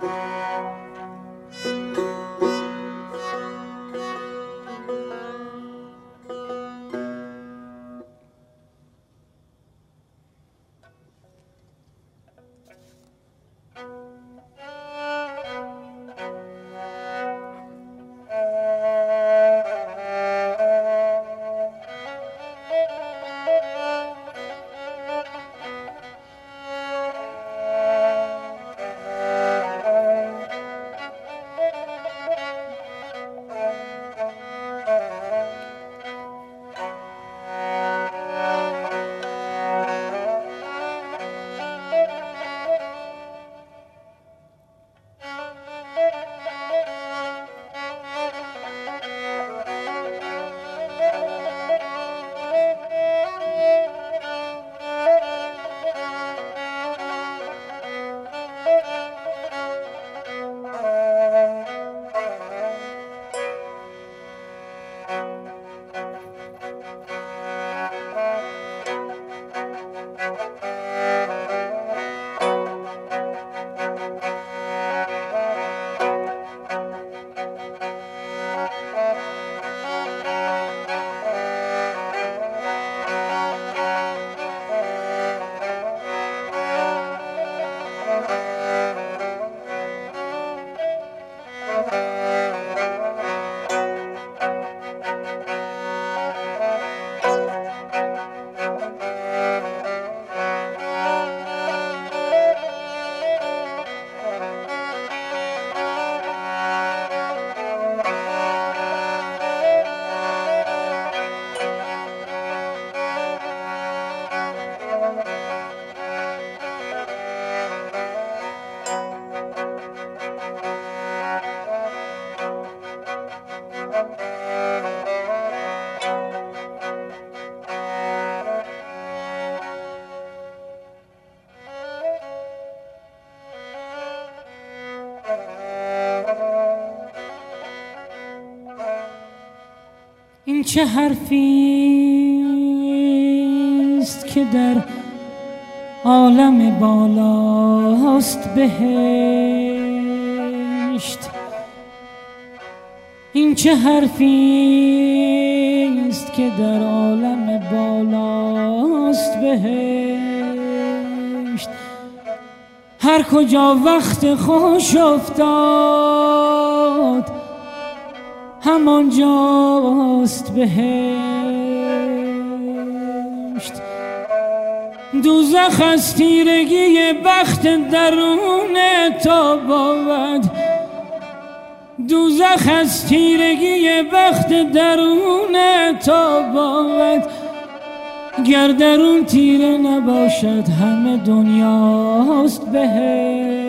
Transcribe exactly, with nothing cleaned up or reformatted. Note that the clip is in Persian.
این چه حرفیست که در عالم بالاست بهشت؟ این چه حرفیست که در عالم بالاست بهشت؟ هر کجا وقت خوش افتاد همانجاست بهشت. دوزخ از تیرگی بخت درون تو بود، دوزخ از تیرگی بخت درون تو بود. گر درون تیره نباشد همه دنیاست بهشت.